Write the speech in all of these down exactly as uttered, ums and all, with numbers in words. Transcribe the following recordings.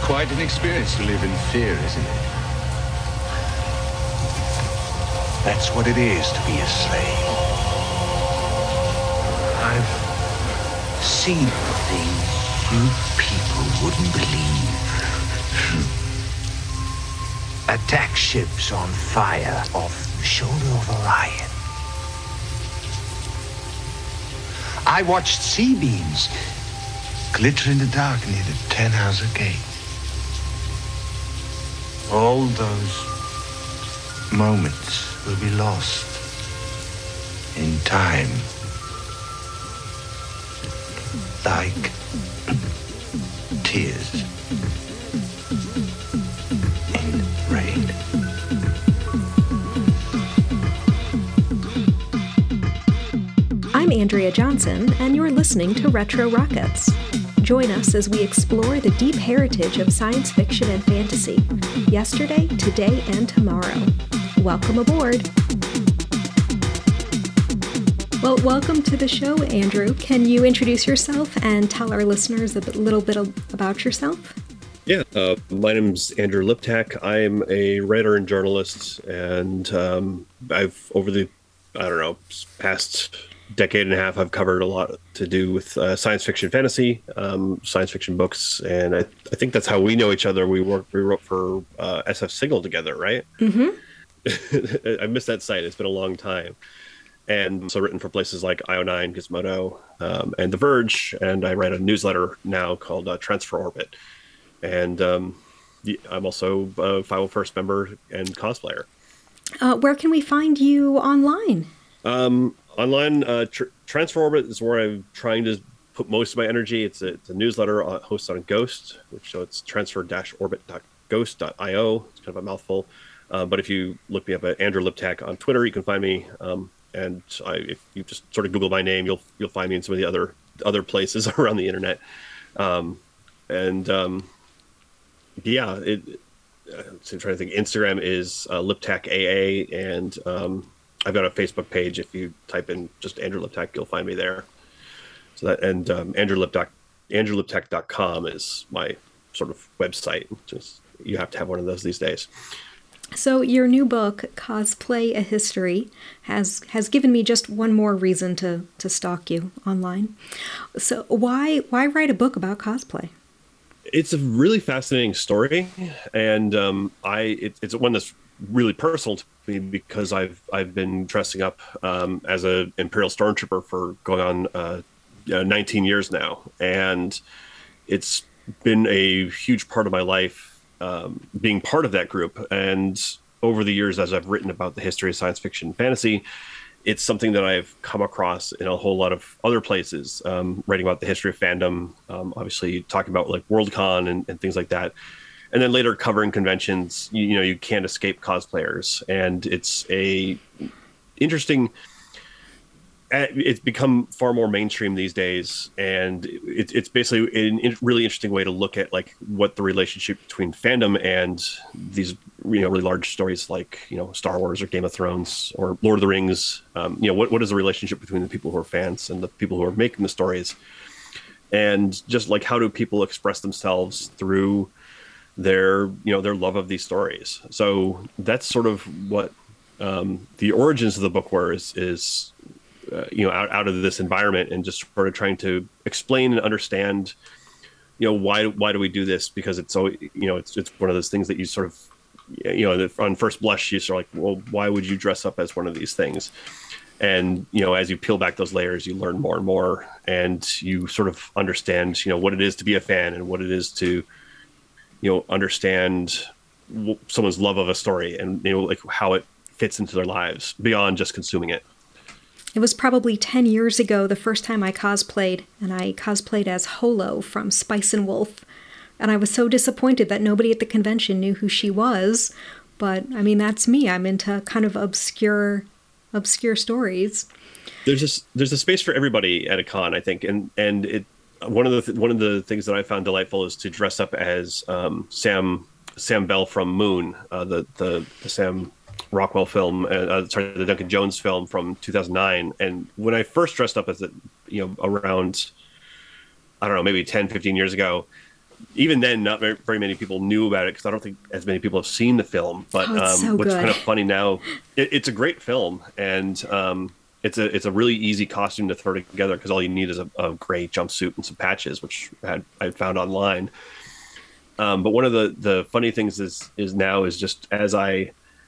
Quite an experience to live in fear, isn't it? That's what it is to be a slave. I've seen things you people wouldn't believe. Attack ships on fire off the shoulder of Orion. I watched sea beams glitter in the dark near the Tannhauser Gate. All those moments will be lost in time, like tears in rain. I'm Andrea Johnson, and you're listening to Retro Rockets. Join us as we explore the deep heritage of science fiction and fantasy, yesterday, today, and tomorrow. Welcome aboard. Well, welcome to the show, Andrew. Can you introduce yourself and tell our listeners a bit, little bit about yourself? Yeah, uh, my name's Andrew Liptak. I'm a writer and journalist, and um, I've, over the, I don't know, past decade and a half, I've covered a lot to do with uh, science fiction, fantasy, um, science fiction books, and I, I think that's how we know each other. We worked, we wrote for uh, S F Signal together, right? Mm-hmm. I missed that site. It's been a long time. And so written for places like I O nine, Gizmodo, um, and The Verge, and I write a newsletter now called uh, Transfer Orbit. And um, I'm also a five oh first member and cosplayer. Uh, where can we find you online? Um, online, uh, tr- Transfer Orbit is where I'm trying to put most of my energy. It's a, it's a newsletter uh, hosted on Ghost, which so it's transfer orbit dot ghost dot io. It's kind of a mouthful. Uh, but if you look me up at Andrew Liptak on Twitter, you can find me. Um, and I, if you just sort of Google my name, you'll you'll find me in some of the other other places around the internet. Um, and um, yeah, it, I'm trying to think. Instagram is uh, Liptak A A, and um, I've got a Facebook page. If you type in just Andrew Liptak, you'll find me there. So that and um, Andrew Liptak, andrew liptak dot com is my sort of website. Just you have to have one of those these days. So your new book, Cosplay: A History, has has given me just one more reason to, to stalk you online. So why why write a book about cosplay? It's a really fascinating story, and um, I it, it's one that's really personal to me because I've I've been dressing up um, as an Imperial Stormtrooper for going on uh, nineteen years now, and it's been a huge part of my life. Um, being part of that group, and over the years, as I've written about the history of science fiction and fantasy, it's something that I've come across in a whole lot of other places. Um, writing about the history of fandom, um, obviously talking about like Worldcon and, and things like that, and then later covering conventions. You, you know, you can't escape cosplayers, and it's a interesting. It's become far more mainstream these days, and it, it's basically a really interesting way to look at like what the relationship between fandom and these you know really large stories like you know Star Wars or Game of Thrones or Lord of the Rings. Um, you know what what is the relationship between the people who are fans and the people who are making the stories, and just like how do people express themselves through their you know their love of these stories. So that's sort of what um, the origins of the book were. Is is Uh, you know, out, out of this environment and just sort of trying to explain and understand, you know, why why do we do this? Because it's so, you know, it's it's one of those things that you sort of, you know, on first blush, you're sort of like, well, why would you dress up as one of these things? And, you know, as you peel back those layers, you learn more and more, and you sort of understand, you know, what it is to be a fan and what it is to, you know, understand someone's love of a story and, you know, like how it fits into their lives beyond just consuming it. It was probably ten years ago the first time I cosplayed, and I cosplayed as Holo from Spice and Wolf. And I was so disappointed that nobody at the convention knew who she was. But, I mean, that's me. I'm into kind of obscure obscure stories. There's a, there's a space for everybody at a con, I think. And and it one of the th- one of the things that I found delightful is to dress up as um, Sam Sam Bell from Moon, uh, the, the the Sam Rockwell film, uh, sorry, the Duncan Jones film from two thousand nine. And when I first dressed up as it, you know, around, I don't know, maybe ten, fifteen years ago, even then, not very, very many people knew about it because I don't think as many people have seen the film. But oh, it's um, so what's good. kind of funny now, it, it's a great film, and um, it's a it's a really easy costume to throw together because all you need is a, a gray jumpsuit and some patches, which I had I found online. Um, but one of the, the funny things is is now is just as I,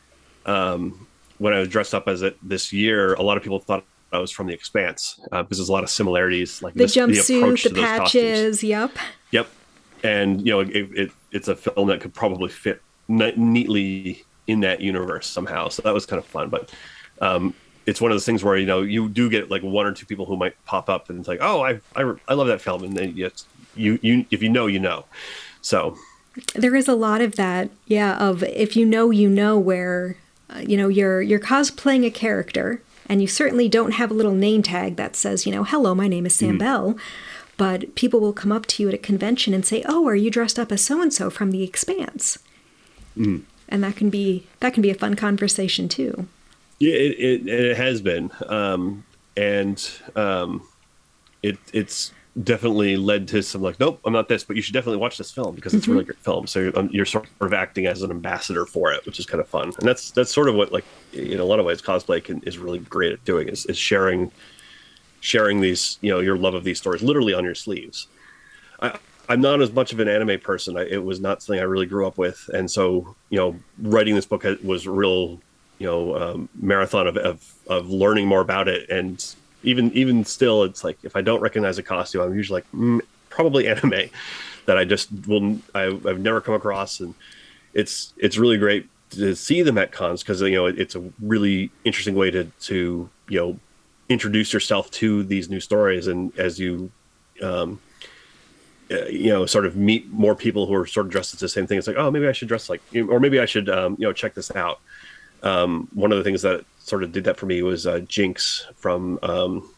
um, when I was dressed up as it this year, a lot of people thought I was from The Expanse uh, because there's a lot of similarities, like the this, jumpsuit, the, approach the to those patches. costumes. Yep. Yep. And you know, it, it, it's a film that could probably fit ne- neatly in that universe somehow. So that was kind of fun. But um, it's one of those things where you know you do get like one or two people who might pop up and it's like, oh, I I, I love that film, and then yes, you you if you know, you know. So there is a lot of that, yeah. Of if you know, you know, where uh, you know you're you're cosplaying a character, and you certainly don't have a little name tag that says, you know, hello, my name is Sam mm. Bell. But people will come up to you at a convention and say, "Oh, are you dressed up as so and so from The Expanse?" Mm. And that can be that can be a fun conversation too. Yeah, it it, it has been, um, and um, it it's definitely led to some like, nope, I'm not this, but you should definitely watch this film because it's mm-hmm. a really great film. So you're, um, you're sort of acting as an ambassador for it, which is kind of fun, and that's that's sort of what like in a lot of ways cosplay can, is really great at doing is, is sharing. sharing these, you know, your love of these stories literally on your sleeves. I, I'm not as much of an anime person. I, it was not something I really grew up with. And so, you know, writing this book was a real, you know, um, marathon of, of, of learning more about it. And even, even still, it's like, if I don't recognize a costume, I'm usually like, mm, probably anime that I just will, I, I've never come across. And it's, it's really great to see them at cons because, you know, it, it's a really interesting way to, to, you know, introduce yourself to these new stories, and as you um uh, you know sort of meet more people who are sort of dressed as the same thing, it's like, oh, maybe I should dress like, or maybe I should um you know check this out. Um one of the things that sort of did that for me was uh Jinx from um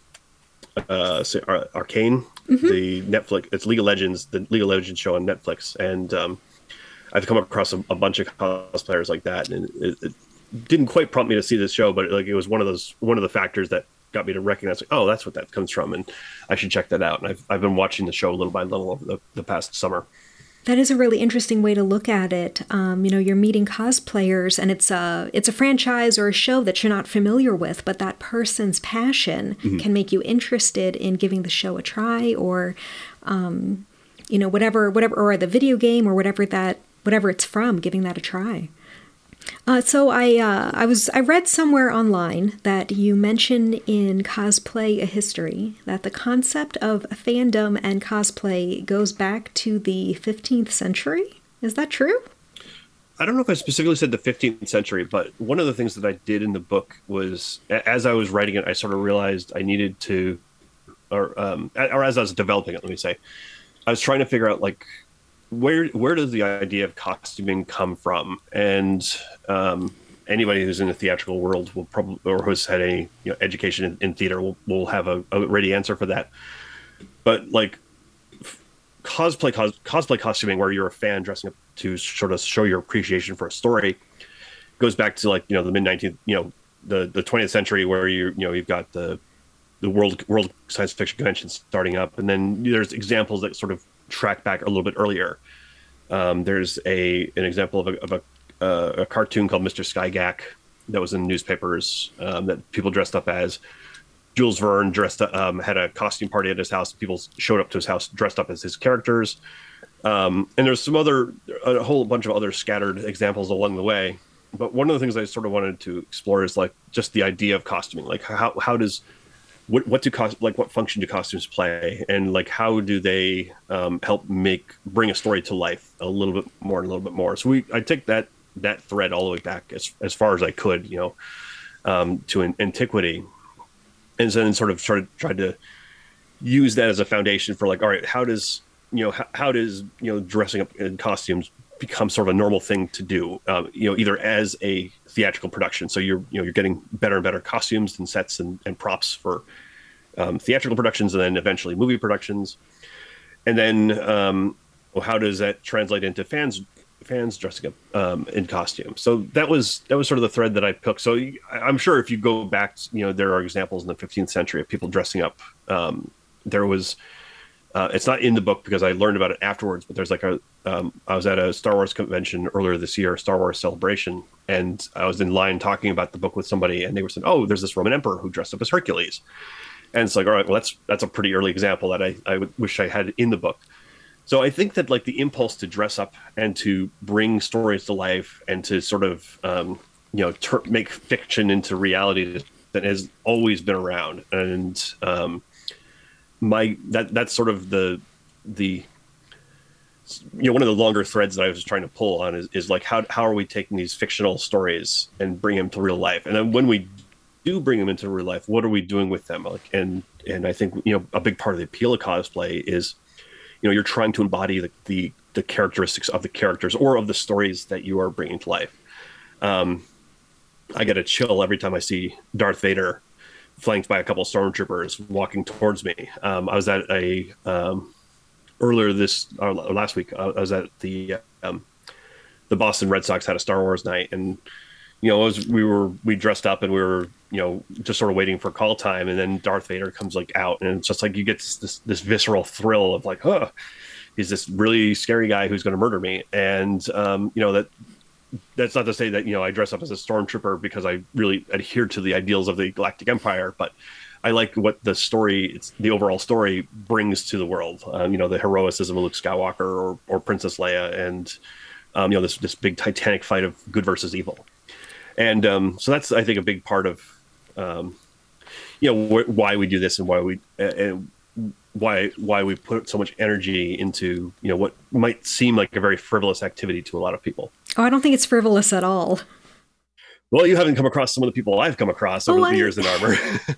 uh Arcane, mm-hmm. the Netflix, it's League of Legends, the League of Legends show on Netflix, and um I've come across a, a bunch of cosplayers like that, and it, it didn't quite prompt me to see this show, but like it was one of those one of the factors that got me to recognize, like, oh, that's what that comes from, and I should check that out. And I've I've been watching the show little by little over the, the past summer. That is a really interesting way to look at it. Um, you know, you're meeting cosplayers, and it's a it's a franchise or a show that you're not familiar with, but that person's passion mm-hmm. can make you interested in giving the show a try, or um, you know, whatever whatever, or the video game or whatever that whatever it's from, giving that a try. Uh, so I uh, I was I read somewhere online that you mention in Cosplay: A History that the concept of fandom and cosplay goes back to the fifteenth century. Is that true? I don't know if I specifically said the fifteenth century, but one of the things that I did in the book was, as I was writing it, I sort of realized I needed to, or um, or as I was developing it, let me say, I was trying to figure out like, where where does the idea of costuming come from? And um, anybody who's in the theatrical world will probably, or who's had any you know, education in, in theater, will will have a, a ready answer for that. But like cosplay cos, cosplay costuming, where you're a fan dressing up to sort of show your appreciation for a story, goes back to like you know the mid nineteenth, you know the the twentieth century, where you you know you've got the the world world science fiction convention starting up, and then there's examples that sort of track back a little bit earlier. Um, there's a an example of a, of a, uh, a cartoon called Mister Skygack that was in newspapers um, that people dressed up as. Jules Verne dressed um, had a costume party at his house. People showed up to his house dressed up as his characters. Um, and there's some other, a whole bunch of other scattered examples along the way. But one of the things I sort of wanted to explore is like just the idea of costuming. Like how how does What what do cost like what function do costumes play, and like how do they um, help make bring a story to life a little bit more and a little bit more? So we I take that that thread all the way back as as far as I could, you know, um, to an, antiquity, and then sort of started tried to use that as a foundation for like, all right, how does you know how, how does you know dressing up in costumes become sort of a normal thing to do, um, you know, either as a theatrical production. So you're, you know, you're getting better and better costumes and sets and, and props for um, theatrical productions, and then eventually movie productions. And then, um, well, how does that translate into fans, fans dressing up um, in costume? So that was, that was sort of the thread that I picked. So I'm sure if you go back, you know, there are examples in the fifteenth century of people dressing up. Um, there was, Uh, it's not in the book because I learned about it afterwards, but there's like a, um, I was at a Star Wars convention earlier this year, Star Wars Celebration, and I was in line talking about the book with somebody, and they were saying, oh, there's this Roman emperor who dressed up as Hercules. And it's like, all right, well, that's, that's a pretty early example that I, I would wish I had in the book. So I think that like the impulse to dress up and to bring stories to life and to sort of, um, you know, ter- make fiction into reality that has always been around. And, um, my that that's sort of the the you know one of the longer threads that I was trying to pull on is, is like how how are we taking these fictional stories and bring them to real life, and then when we do bring them into real life, what are we doing with them? Like and and I think you know a big part of the appeal of cosplay is you know you're trying to embody the the, the characteristics of the characters or of the stories that you are bringing to life. Um, I get a chill every time I see Darth Vader flanked by a couple of stormtroopers walking towards me. Um, I was at a um, earlier this uh, last week. I was at the um, the Boston Red Sox had a Star Wars night, and you know, as we were we dressed up and we were you know just sort of waiting for call time, and then Darth Vader comes like out, and it's just like you get this this, this visceral thrill of like, huh, he's this really scary guy who's going to murder me, and um, you know that. That's not to say that, you know, I dress up as a stormtrooper because I really adhere to the ideals of the Galactic Empire, but I like what the story, it's the overall story brings to the world. Um, you know, the heroicism of Luke Skywalker or, or Princess Leia and, um, you know, this, this big titanic fight of good versus evil. And um, so that's, I think, a big part of, um, you know, wh- why we do this and why we, uh, why, why we put so much energy into, you know, what might seem like a very frivolous activity to a lot of people. Oh, I don't think it's frivolous at all. Well, you haven't come across some of the people I've come across over oh, the I... years in armor.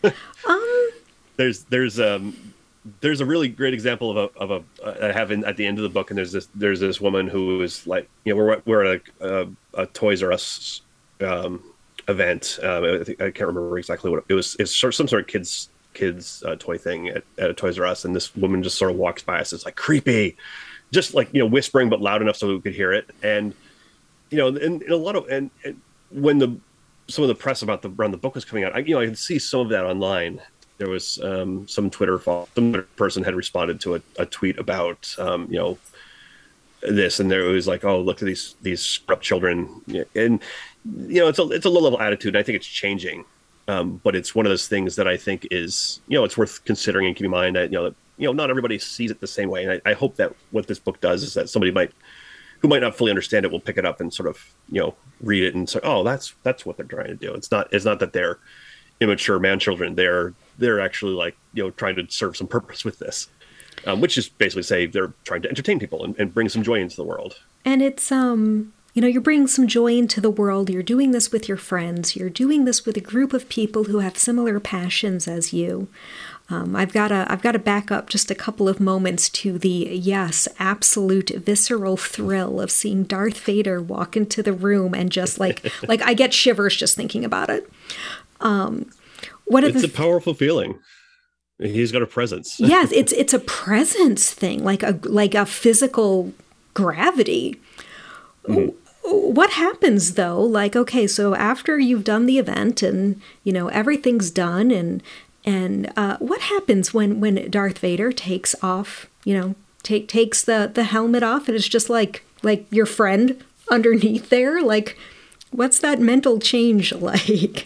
um, there's there's um there's a really great example of a of a uh, I have in, at the end of the book, and there's this there's this woman who is like you know we're we're at a, a, a Toys R Us um, event. Um, I, think, I can't remember exactly what it, it was. It's sort of some sort of kids kids uh, toy thing at, at a Toys R Us, and this woman just sort of walks by us. It's like creepy, just like you know whispering but loud enough so we could hear it, and. You know, and, and a lot of and, and when the some of the press about the around the book was coming out, I, you know, I could see some of that online. There was um, some Twitter follow, some person had responded to a, a tweet about um, you know this, and there it was like, oh, look at these these corrupt children, and you know, it's a it's a low level attitude. And I think it's changing, um, but it's one of those things that I think is you know it's worth considering and keeping in mind that you know that, you know not everybody sees it the same way, and I, I hope that what this book does is that somebody might. Who might not fully understand it will pick it up and sort of, you know, read it and say, oh, that's that's what they're trying to do. It's not it's not that they're immature man children. They're they're actually like, you know, trying to serve some purpose with this, um, which is basically say they're trying to entertain people and, and bring some joy into the world. And it's, um, you know, you're bringing some joy into the world. You're doing this with your friends. You're doing this with a group of people who have similar passions as you. Um, I've got to I've got to back up just a couple of moments to the, yes, absolute visceral thrill of seeing Darth Vader walk into the room and just like, like I get shivers just thinking about it. Um, what it's the, a powerful feeling. He's got a presence. Yes, it's it's a presence thing, like a like a physical gravity. Mm-hmm. What happens though? Like, okay, so after you've done the event and, you know, everything's done and And uh, what happens when, when Darth Vader takes off, you know, take takes the, the helmet off and it's just like like your friend underneath there? Like, what's that mental change like?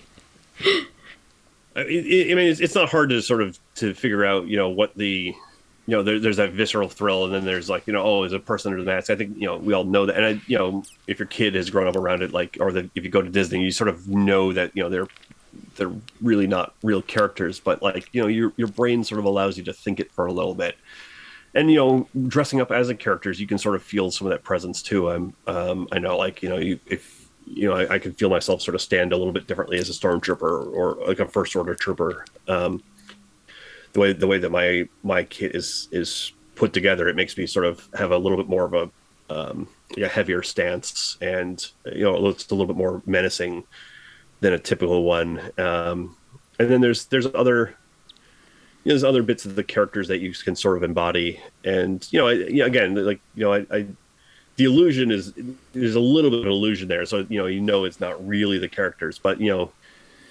I, I mean, it's, it's not hard to sort of to figure out, you know, what the, you know, there, there's that visceral thrill, and then there's like, you know, oh, there's a person under the mask. I think, you know, we all know that. And, I, you know, if your kid has grown up around it, like, or the, if you go to Disney, you sort of know that, you know, they're, they're really not real characters, but like, you know, your your brain sort of allows you to think it for a little bit. And, you know, dressing up as a characters, you can sort of feel some of that presence too. I'm, um, I know, like, you know, you, if, you know, I, I can feel myself sort of stand a little bit differently as a stormtrooper or like a first order trooper. Um, the way, the way that my, my kit is, is put together, it makes me sort of have a little bit more of a, um, a heavier stance and, you know, it looks a little bit more menacing than a typical one. Um, and then there's there's other you know, there's other bits of the characters that you can sort of embody. And you know, I, you know again, like you know, I, I the illusion is there's a little bit of illusion there. So you know, you know, it's not really the characters, but you know,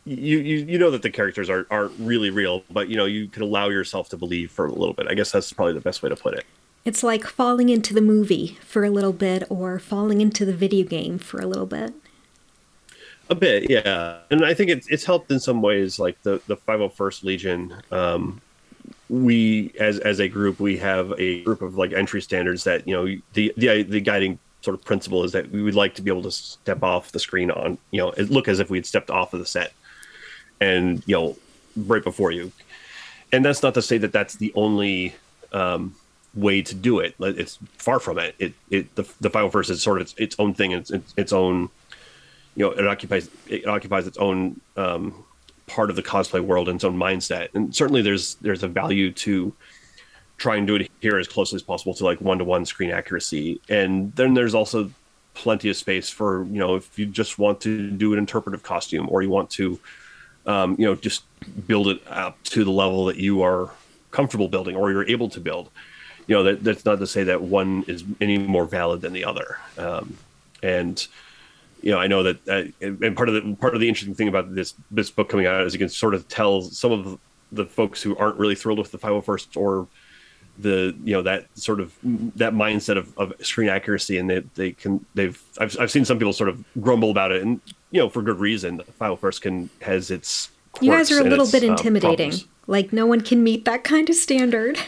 you, you you know that the characters are aren't really real, but you know you can allow yourself to believe for a little bit. I guess that's probably the best way to put it. It's like falling into the movie for a little bit or falling into the video game for a little bit. A bit, yeah. And I think it's it's helped in some ways, like the, the five oh first Legion. Um, we, as as a group, we have a group of like entry standards that, you know, the the the guiding sort of principle is that we would like to be able to step off the screen on, you know, it look as if we'd stepped off of the set and, you know, right before you. And that's not to say that that's the only um, way to do it. It's far from it. It it the the five oh first is sort of its, its own thing. It's, it's its own, you know, it occupies it occupies its own um, part of the cosplay world and its own mindset. And certainly there's there's a value to try and do it here as closely as possible to like one-to-one screen accuracy. And then there's also plenty of space for, you know, if you just want to do an interpretive costume or you want to, um, you know, just build it up to the level that you are comfortable building or you're able to build. You know, that, that's not to say that one is any more valid than the other. Um, and, you know, I know that, uh, and part of the part of the interesting thing about this this book coming out is you can sort of tell some of the folks who aren't really thrilled with the five oh first or the, you know, that sort of that mindset of, of screen accuracy, and they they can they've I've I've seen some people sort of grumble about it, and you know, for good reason. The five oh first can has its you guys are a little its, bit intimidating. Um, like no one can meet that kind of standard.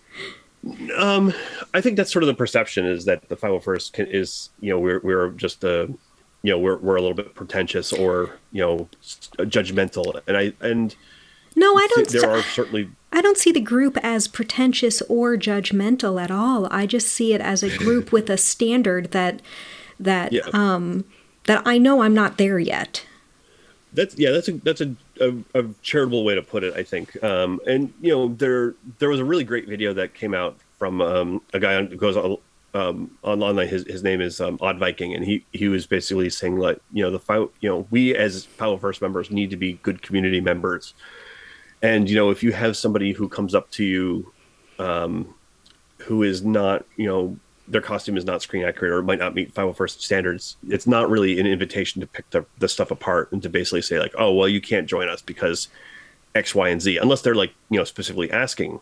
Um, I think that's sort of the perception is that the five oh first can, is, you know, we're we're just a, you know, we're we're a little bit pretentious or, you know, judgmental, and I and no, I don't. Th- there are certainly. I don't see the group as pretentious or judgmental at all. I just see it as a group with a standard that that yeah. um, that I know I'm not there yet. That's yeah. That's a that's a, a, a charitable way to put it, I think. Um, and you know, there there was a really great video that came out from um, a guy who goes on um, online. His his name is um, Odd Viking, and he he was basically saying like, you know, the five, you know, we as five oh first members need to be good community members. And, you know, if you have somebody who comes up to you um, who is not, you know, their costume is not screen accurate or might not meet five oh first standards, it's not really an invitation to pick the, the stuff apart and to basically say like, oh, well, you can't join us because X, Y, and Z, unless they're like, you know, specifically asking.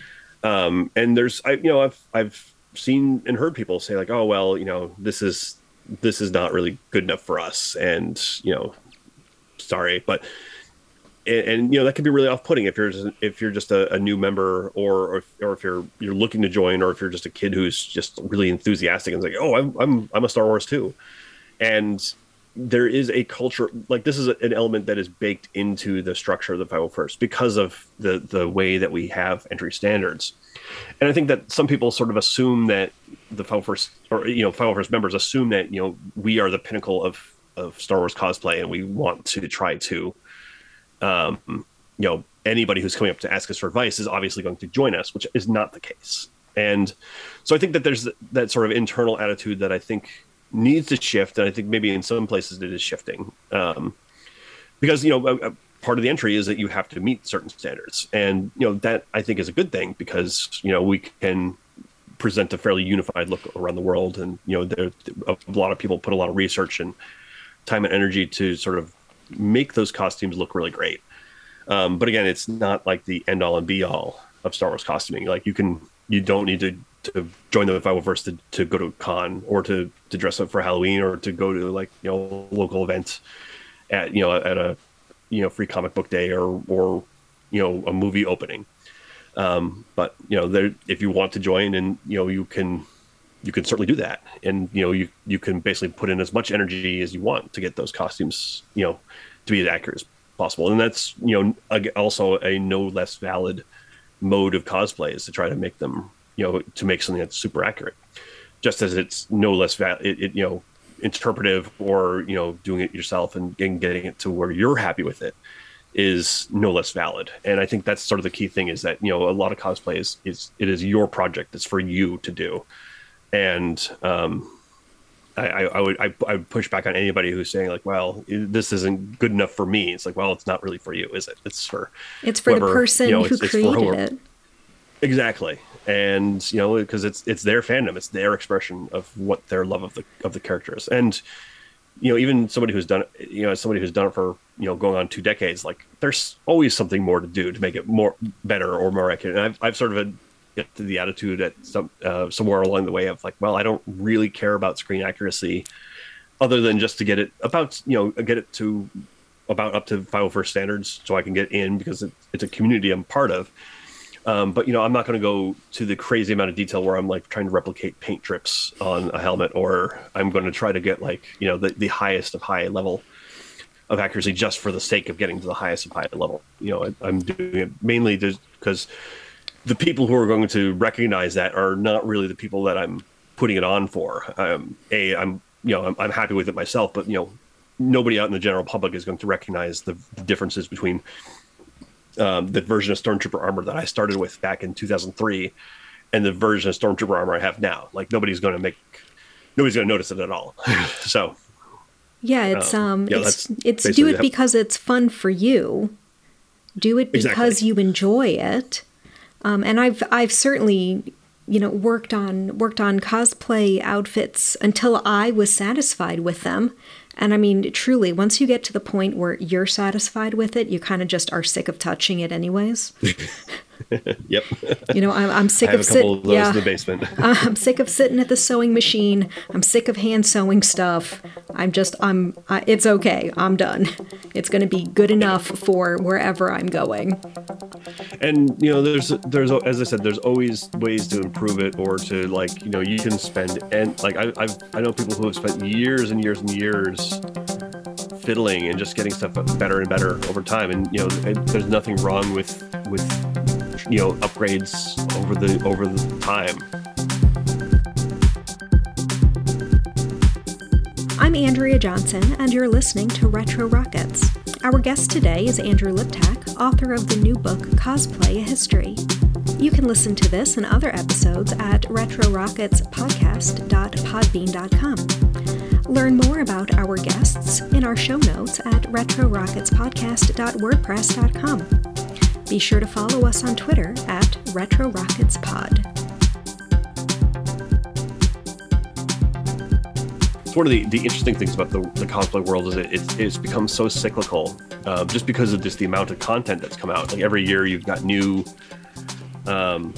Um, and there's, I, you know, I've, I've seen and heard people say like, oh, well, you know, this is, this is not really good enough for us. And, you know, sorry, but And, and you know, that can be really off-putting if you're just, if you're just a, a new member, or or if, or if you're you're looking to join, or if you're just a kid who's just really enthusiastic and is like, oh, I'm I'm I'm a Star Wars too. And there is a culture, like this is an element that is baked into the structure of the five oh first because of the the way that we have entry standards. And I think that some people sort of assume that the five oh first, or you know, five oh first members assume that, you know, we are the pinnacle of of Star Wars cosplay, and we want to try to. Um, you know, anybody who's coming up to ask us for advice is obviously going to join us, which is not the case. And so I think that there's that sort of internal attitude that I think needs to shift. And I think maybe in some places it is shifting. Um, because, you know, a, a part of the entry is that you have to meet certain standards. And, you know, that I think is a good thing because, you know, we can present a fairly unified look around the world. And, you know, there a lot of people put a lot of research and time and energy to sort of make those costumes look really great. Um, but again, it's not like the end all and be all of Star Wars costuming. Like you can, you don't need to, to join the five oh first to, to go to a con or to, to dress up for Halloween or to go to like, you know, local event at, you know, at a, you know, free comic book day or, or, you know, a movie opening. Um, but you know, there, if you want to join and, you know, you can, you can certainly do that. And, you know, you, you can basically put in as much energy as you want to get those costumes, you know, to be as accurate as possible. And that's, you know, also a no less valid mode of cosplay is to try to make them, you know, to make something that's super accurate, just as it's no less val it, it, you know, interpretive or, you know, doing it yourself and, and getting it to where you're happy with it is no less valid. And I think that's sort of the key thing is that, you know, a lot of cosplay is, is it is your project. It's for you to do. And um, I, I would I, I would push back on anybody who's saying like, well, this isn't good enough for me. It's like, well, it's not really for you, is it? It's for it's for whoever, the person you know, who it's, created it's it. Exactly, and you know, because it's it's their fandom, it's their expression of what their love of the of the character is. And you know, even somebody who's done it, you know, as somebody who's done it for, you know, going on two decades, like there's always something more to do to make it more better or more accurate. And I've, I've sort of had get to the attitude at some, uh, somewhere along the way of like, well, I don't really care about screen accuracy other than just to get it about, you know, get it to about up to five oh first standards so I can get in because it, it's a community I'm part of. Um, but, you know, I'm not going to go to the crazy amount of detail where I'm like trying to replicate paint drips on a helmet, or I'm going to try to get like, you know, the, the highest of high level of accuracy just for the sake of getting to the highest of high level. You know, I, I'm doing it mainly because the people who are going to recognize that are not really the people that I'm putting it on for. Um, a, I'm, you know, I'm, I'm happy with it myself, but, you know, nobody out in the general public is going to recognize the differences between Um, the version of Stormtrooper armor that I started with back in two thousand three and the version of Stormtrooper armor I have now. Like nobody's going to make, nobody's going to notice it at all. So yeah, it's, um, um yeah, it's, it's do it because it's fun for you. Do it because exactly. you enjoy it. Um, and I've, I've certainly, you know, worked on, worked on cosplay outfits until I was satisfied with them. And I mean, truly, once you get to the point where you're satisfied with it, you kind of just are sick of touching it anyways. Yep. You know, I'm, I'm sick I have of a couple sitting. of those Yeah, in the basement. I'm sick of sitting at the sewing machine. I'm sick of hand sewing stuff. I'm just, I'm, I, it's okay. I'm done. It's going to be good enough for wherever I'm going. And, you know, there's, there's, as I said, there's always ways to improve it or to like, you know, you can spend, and like, I, I've, I know people who have spent years and years and years fiddling and just getting stuff better and better over time. And, you know, there's nothing wrong with, with, you know, upgrades over the, over the time. I'm Andrea Johnson, and you're listening to Retro Rockets. Our guest today is Andrew Liptak, author of the new book, Cosplay: A History. You can listen to this and other episodes at retro rockets podcast dot podbean dot com. Learn more about our guests in our show notes at retro rockets podcast dot wordpress dot com. Be sure to follow us on Twitter at retro rockets pod. One of the, the interesting things about the, the cosplay world is it, it's, it's become so cyclical uh, just because of just the amount of content that's come out. Like every year you've got new, um,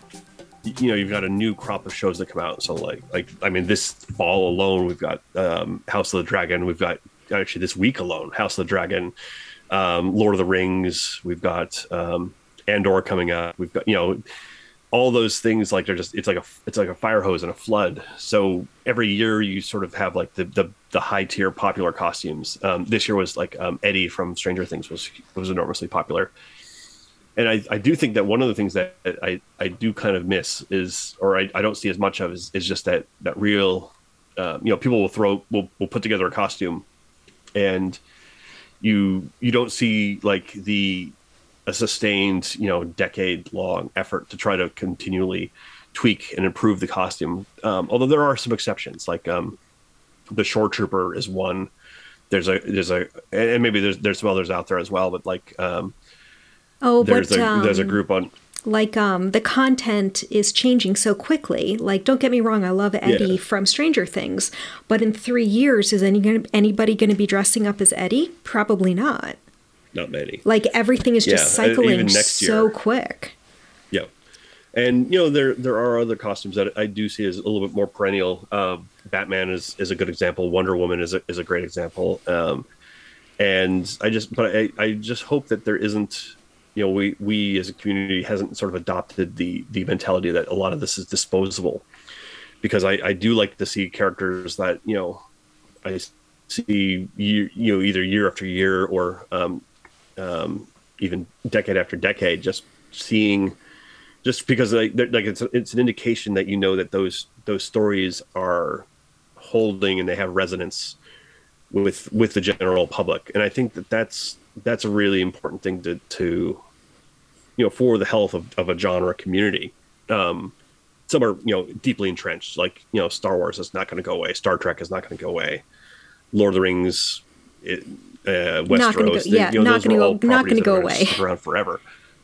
you know, you've got a new crop of shows that come out. So like, like I mean, this fall alone, we've got um, House of the Dragon. We've got actually this week alone, House of the Dragon, um, Lord of the Rings. We've got um, Andor coming up. We've got, you know, all those things, like they're just, it's like a, it's like a fire hose and a flood. So every year you sort of have like the, the, the high tier popular costumes. Um, this year was like um, Eddie from Stranger Things was, was enormously popular. And I, I do think that one of the things that I, I do kind of miss is, or I, I don't see as much of is, is just that, that real, um, you know, people will throw, will, will put together a costume and you, you don't see like the, a sustained, you know, decade-long effort to try to continually tweak and improve the costume. Um, although there are some exceptions, like um, the Shore Trooper is one. There's a there's a and maybe there's there's some others out there as well, but like um, oh, there's but, a um, there's a group on. Like, um, the content is changing so quickly. Like, don't get me wrong, I love Eddie Yeah. from Stranger Things, but in three years, is any gonna, anybody going to be dressing up as Eddie? Probably not. Not many. Like, everything is just Yeah, cycling even next so year. quick. Yeah, and you know there there are other costumes that I do see as a little bit more perennial. Uh, Batman is, is a good example. Wonder Woman is a is a great example. Um, and I just but I, I just hope that there isn't, you know, we we as a community hasn't sort of adopted the the mentality that a lot of this is disposable, because I, I do like to see characters that, you know, I see you you know either year after year or um, um, even decade after decade, just seeing, just because like, like it's it's an indication that, you know, that those those stories are holding and they have resonance with with the general public. And I think that that's that's a really important thing to to you know, for the health of, of a genre community. Um, some are, you know, deeply entrenched, like, you know, Star Wars is not going to go away. Star Trek is not going to go away. Lord of the Rings, it, uh, Westeros, Not gonna go, yeah, you know, not those going were to all go, not going to properties go that are away. stick around forever.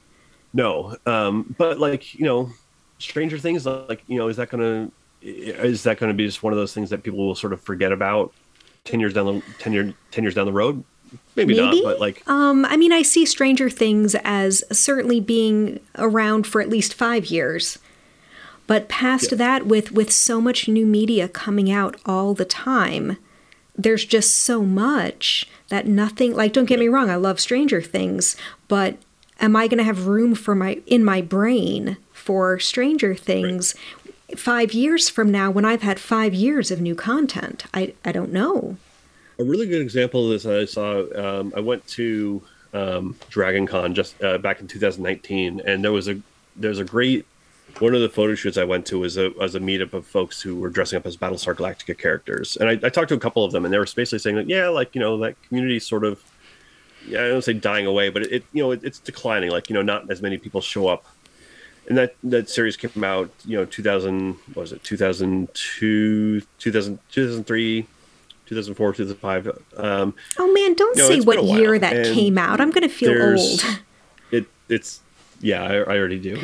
No, um, but like, you know, Stranger Things, like, you know, is that going to is that going to be just one of those things that people will sort of forget about ten years down the ten year ten years down the road, maybe, Maybe? not, but like Um, I mean, I see Stranger Things as certainly being around for at least five years. But past Yeah. that, with, with so much new media coming out all the time, there's just so much that nothing, like, don't get me wrong, I love Stranger Things, but am I going to have room for my, in my brain for Stranger Things right. five years from now when I've had five years of new content? I, I don't know. A really good example of this I saw, um, I went to um, Dragon Con just uh, back in two thousand nineteen, and there was a there's a great one of the photo shoots I went to was a was a meetup of folks who were dressing up as Battlestar Galactica characters, and I, I talked to a couple of them, and they were basically saying that yeah, like you know that community sort of yeah I don't say dying away, but it you know it, it's declining. Like you know not as many people show up, and that that series came out you know two thousand what was it two thousand two two thousand two thousand three. two thousand four, two thousand five. Um, oh man, don't you know, say what year that and came out. I'm going to feel old. It, it's, yeah, I, I already do.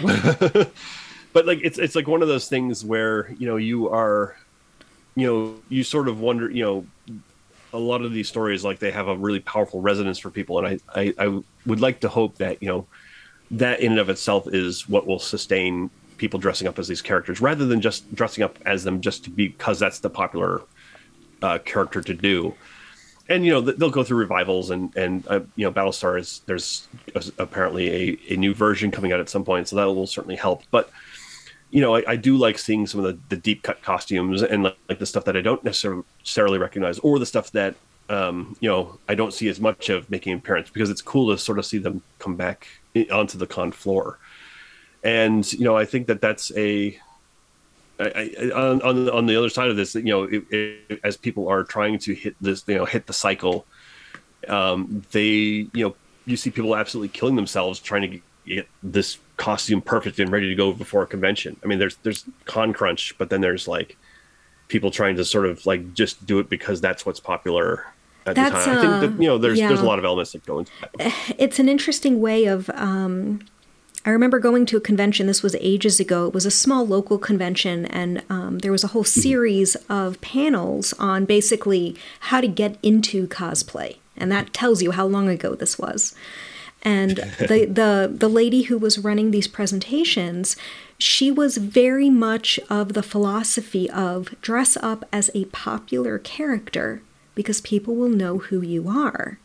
But like, it's, it's like one of those things where, you know, you are, you know, you sort of wonder, you know, a lot of these stories, like they have a really powerful resonance for people. And I, I, I would like to hope that, you know, that in and of itself is what will sustain people dressing up as these characters rather than just dressing up as them just to be, because that's the popular Uh, character to do. And you know they'll go through revivals and and uh, you know Battlestar is there's apparently a, a new version coming out at some point, so that will certainly help. But you know I, I do like seeing some of the, the deep cut costumes and like, like the stuff that I don't necessarily recognize, or the stuff that um, you know I don't see as much of making an appearance, because it's cool to sort of see them come back onto the con floor. And you know I think that that's a I, I, on, on on the other side of this, you know, it, it, as people are trying to hit this, you know, hit the cycle, um, they, you know, you see people absolutely killing themselves trying to get this costume perfect and ready to go before a convention. I mean, there's there's con crunch, but then there's like people trying to sort of like just do it because that's what's popular at That's, the time. I think that you know, there's yeah. there's a lot of elements that go into that. It's an interesting way of. Um, I remember going to a convention. This was ages ago. It was a small local convention, and um, there was a whole series of panels on basically how to get into cosplay, and that tells you how long ago this was. And the the the lady who was running these presentations, she was very much of the philosophy of dress up as a popular character because people will know who you are.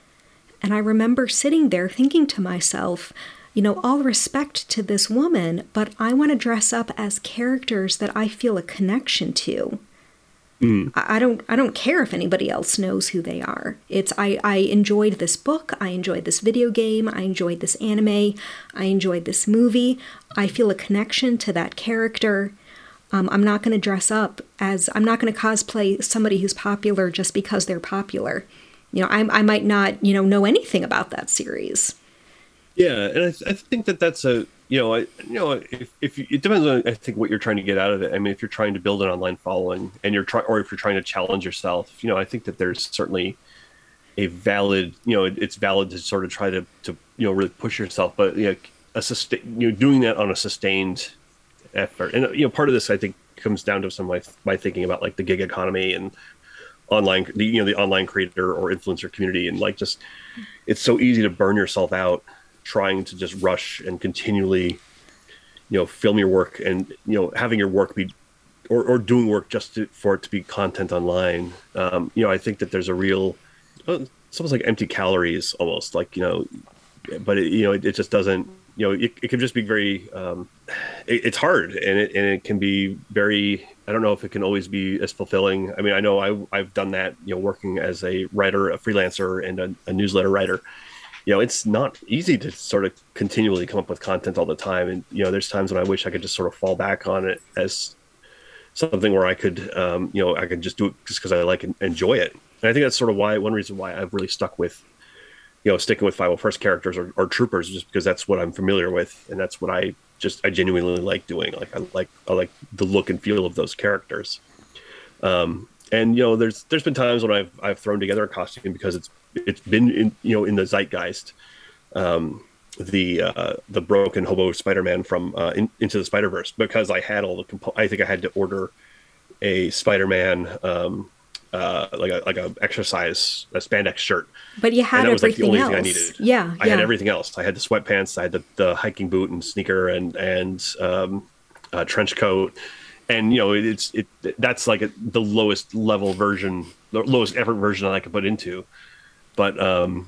And I remember sitting there thinking to myself, you know, all respect to this woman, but I want to dress up as characters that I feel a connection to. Mm. I, I don't I don't care if anybody else knows who they are. It's I, I enjoyed this book, I enjoyed this video game, I enjoyed this anime, I enjoyed this movie. I feel a connection to that character. Um, I'm not going to dress up as, I'm not going to cosplay somebody who's popular just because they're popular. You know, I, I might not, you know, know anything about that series. Yeah, and I, th- I think that that's a you know I you know if, if you, it depends on I think what you're trying to get out of it. I mean, if you're trying to build an online following and you're trying, or if you're trying to challenge yourself, you know, I think that there's certainly a valid you know it, it's valid to sort of try to to you know really push yourself, but you know a sustain you know doing that on a sustained effort, and you know part of this I think comes down to some of my my thinking about like the gig economy and online the you know the online creator or influencer community, and like just it's so easy to burn yourself out trying to just rush and continually, you know, film your work and, you know, having your work be, or, or doing work just to, for it to be content online. Um, you know, I think that there's a real, it's almost like empty calories almost like, you know, but it, you know, it, it just doesn't, you know, it, it can just be very, um, it, it's hard and it, and it can be very, I don't know if it can always be as fulfilling. I mean, I know I, I've done that, you know, working as a writer, a freelancer and a, a newsletter writer. You know, it's not easy to sort of continually come up with content all the time. And, you know, there's times when I wish I could just sort of fall back on it as something where I could, um, you know, I could just do it just because I like and enjoy it. And I think that's sort of why, one reason why I've really stuck with, you know, sticking with five oh first characters or, or troopers, just because that's what I'm familiar with. And that's what I just, I genuinely like doing. Like, I like, I like the look and feel of those characters. Um, and, you know, there's, there's been times when I've, I've thrown together a costume because it's, it's been in, you know, in the zeitgeist, um, the, uh, the broken hobo Spider-Man from, uh, in, Into the Spider-Verse, because I had all the, compo- I think I had to order a Spider-Man, um, uh, like a like a exercise a spandex shirt. But you had and that was like the everything only else. thing I needed. Yeah, I yeah. had everything else. I had the sweatpants, I had the, the hiking boot and sneaker and and um, uh, trench coat, and you know it's it that's like a, the lowest level version, the lowest effort version that I could put into. But um,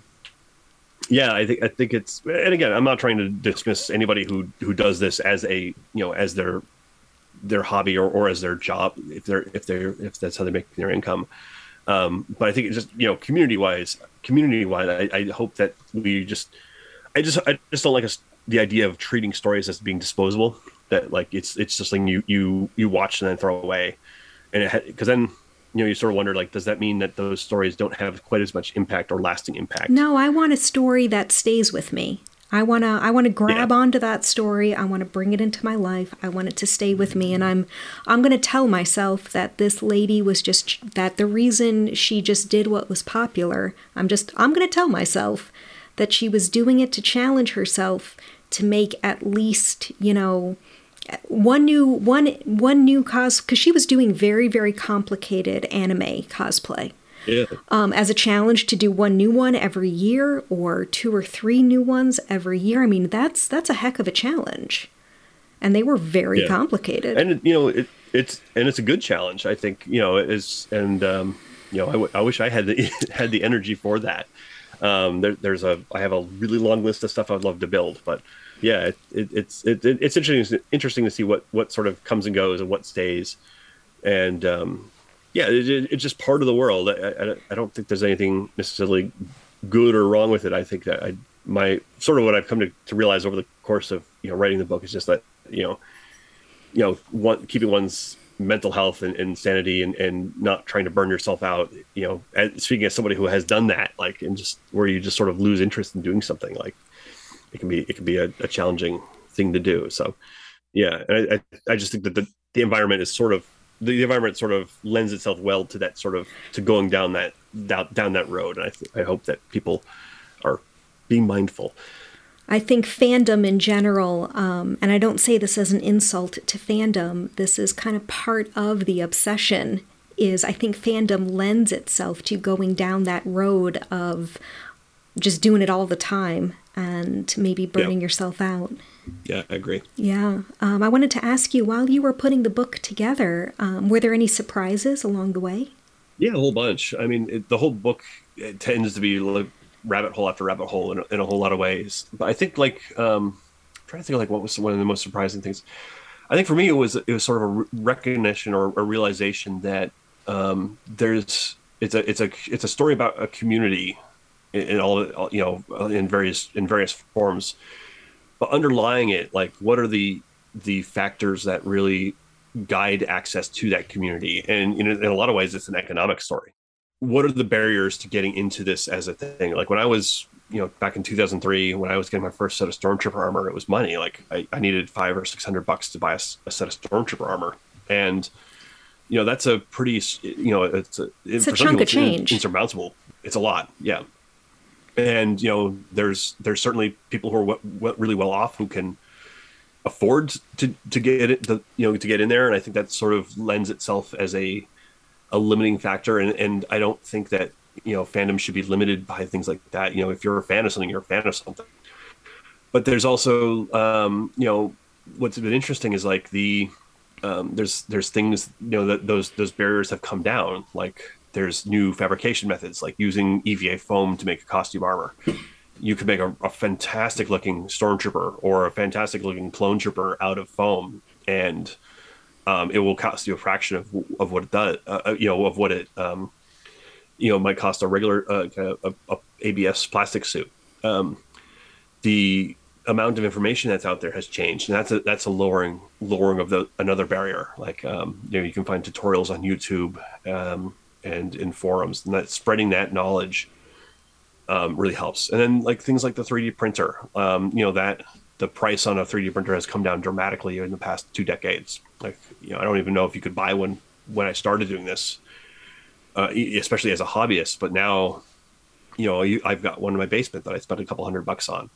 yeah, I think I think it's, and again, I'm not trying to dismiss anybody who who does this as a you know as their their hobby or, or as their job if they're if they're if that's how they make their income. Um, but I think it's just, you know, community wise, community wise, I, I hope that we just, I just, I just don't like us, the idea of treating stories as being disposable. That like it's it's just something you you you watch and then throw away, and it because then you know you sort of wonder like, does that mean that those stories don't have quite as much impact or lasting impact? No, I want a story that stays with me. I want to I want to grab Yeah. onto that story. I want to bring it into my life. I want it to stay with me, and I'm I'm going to tell myself that this lady was just that the reason she just did what was popular. I'm just I'm going to tell myself that she was doing it to challenge herself to make at least, you know, one new one one new cos cuz she was doing very very complicated anime cosplay. Yeah. Um, as a challenge to do one new one every year or two or three new ones every year. I mean, that's that's a heck of a challenge, and they were very Yeah. complicated. And you know it, it's and it's a good challenge. I think you know is and um, you know I, w- I wish I had the had the energy for that. Um, there, there's a I have a really long list of stuff I'd love to build, but yeah, it, it, it's it, it's interesting interesting to see what what sort of comes and goes and what stays, and um, yeah, it, it, it's just part of the world. I, I, I don't think there's anything necessarily good or wrong with it. I think that I my sort of what I've come to, to realize over the course of you know writing the book is just that you know you know one, keeping one's mental health and, and sanity and, and not trying to burn yourself out. You know, as, speaking as somebody who has done that, like and just where you just sort of lose interest in doing something, like it can be it can be a, a challenging thing to do. So yeah, and I I, I just think that the, the environment is sort of the environment sort of lends itself well to that sort of to going down that down, down that road. And I th- I hope that people are being mindful. I think fandom in general, um, and I don't say this as an insult to fandom, this is kind of part of the obsession, is I think fandom lends itself to going down that road of just doing it all the time and maybe burning Yeah. yourself out. Yeah, I agree. Yeah. Um, I wanted to ask you, while you were putting the book together, um, were there any surprises along the way? Yeah, a whole bunch. I mean, it, the whole book it tends to be like rabbit hole after rabbit hole in a, in a whole lot of ways. But I think like um, I'm trying to think of like what was one of the most surprising things. I think for me it was it was sort of a re- recognition or a realization that um, there's it's a it's a it's a story about a community in, in all you know in various in various forms. But underlying it, like, what are the the factors that really guide access to that community? And in, in a lot of ways, it's an economic story. What are the barriers to getting into this as a thing? Like when I was, you know, back in two thousand three, when I was getting my first set of Stormtrooper armor, it was money. Like I, I needed five or six hundred bucks to buy a, a set of Stormtrooper armor, and you know that's a pretty, you know, it's a, It's for a some chunk people, of change. It's insurmountable. It's a lot, yeah. And you know, there's there's certainly people who are w- w- really well off who can afford to to get it, the, you know, to get in there, and I think that sort of lends itself as a a limiting factor. And and I don't think that you know fandom should be limited by things like that. You know, if you're a fan of something, you're a fan of something. But there's also um, you know what's been interesting is like the um, there's there's things you know that those those barriers have come down, like. There's new fabrication methods like using E V A foam to make a costume armor. You could make a, a fantastic looking stormtrooper or a fantastic looking clone trooper out of foam, and um, it will cost you a fraction of of what it does. Uh, you know, of what it um, you know might cost a regular uh, a, a A B S plastic suit. Um, the amount of information that's out there has changed, and that's a that's a lowering lowering of the another barrier. Like um, you know, you can find tutorials on YouTube. Um, and in forums, and that spreading that knowledge um, really helps. And then like things like the three D printer, um, you know, that the price on a three D printer has come down dramatically in the past two decades. Like, you know, I don't even know if you could buy one when I started doing this, uh, especially as a hobbyist. But now, you know, you, I've got one in my basement that I spent a couple hundred bucks on.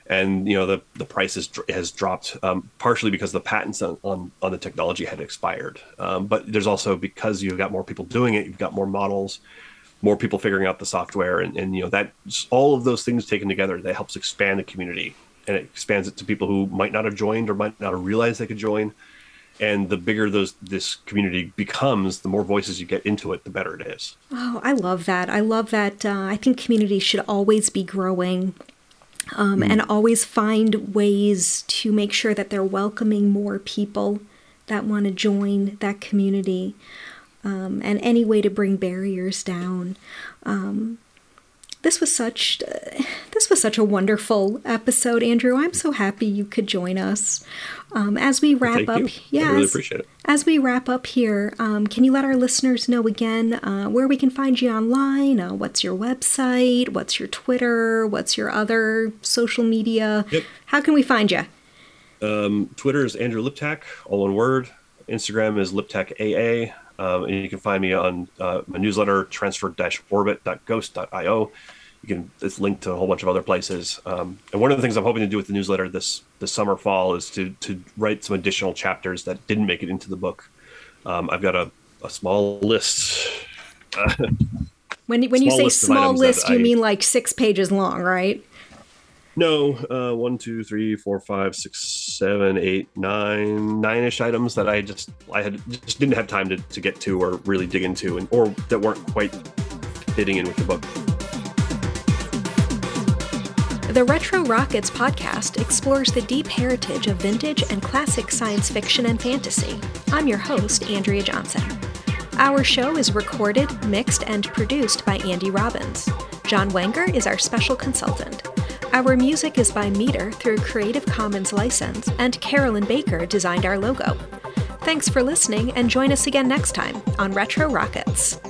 and you know the the price has, has dropped um, partially because the patents on, on on the technology had expired. Um, but there's also because you've got more people doing it, you've got more models, more people figuring out the software, and, and you know that all of those things taken together, that helps expand the community, and it expands it to people who might not have joined or might not have realized they could join. And the bigger those this community becomes, the more voices you get into it, the better it is. Oh, I love that. I love that. Uh, I think communities should always be growing. Um, mm. And always find ways to make sure that they're welcoming more people that want to join that community, um, and any way to bring barriers down. Um, this was such uh, this was such a wonderful episode, Andrew. I'm so happy you could join us. Um, as we wrap Thank up, you. yeah, I really as, appreciate it. As we wrap up here, um, can you let our listeners know again uh, where we can find you online? Uh, what's your website? What's your Twitter? What's your other social media? Yep. How can we find you? Um, Twitter is Andrew Liptak, all one word. Instagram is Liptak A A. Um, and you can find me on uh, my newsletter, transfer dash orbit dot ghost dot io. You can, it's linked to a whole bunch of other places. Um, and one of the things I'm hoping to do with the newsletter this this summer, fall, is to to write some additional chapters that didn't make it into the book. Um, I've got a, a small list. Uh, when when you say list small list, you I, mean like six pages long, right? No, uh, one, two, three, four, five, six, seven, eight, nine, nine-ish items that I just I had just didn't have time to, to get to or really dig into, and or that weren't quite fitting in with the book. The Retro Rockets podcast explores the deep heritage of vintage and classic science fiction and fantasy. I'm your host, Andrea Johnson. Our show is recorded, mixed, and produced by Andy Robbins. John Wenger is our special consultant. Our music is by Meter through Creative Commons license, and Carolyn Baker designed our logo. Thanks for listening, and join us again next time on Retro Rockets.